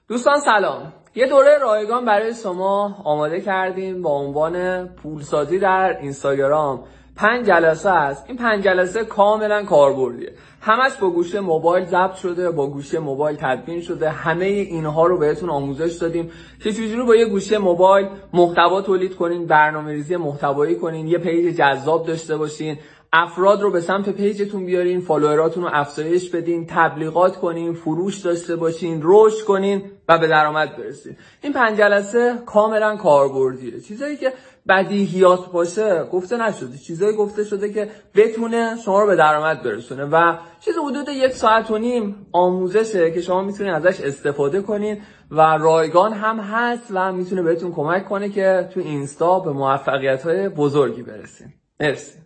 دوستان سلام. یه دوره رایگان برای شما آماده کردیم با عنوان پولسازی در اینستاگرام. 5 جلسه است. این 5 جلسه کاملا کاربردیه. همش با گوشی موبایل ضبط شده، با گوشی موبایل تدوین شده. همه اینها رو بهتون آموزش دادیم که چجوری با یه گوشی موبایل محتوا تولید کنین، برنامه‌ریزی محتوایی کنین، یه پیج جذاب داشته باشین، افراد رو به سمت پیجتون بیارین، فالووراتون رو افزایش بدین، تبلیغات کنین، فروش داشته باشین، رشد کنین و به درآمد برسین. این 5 جلسه کاملا کاربردیه. چیزایی که بدیهیات باشه گفته نشده، چیزایی گفته شده که بتونه شما رو به درآمد برسونه و چیز حدود 1.5 ساعت آموزشه که شما میتونید ازش استفاده کنین و رایگان هم هست و میتونه بهتون کمک کنه که تو اینستا به موفقیت‌های بزرگی برسین. مرسی.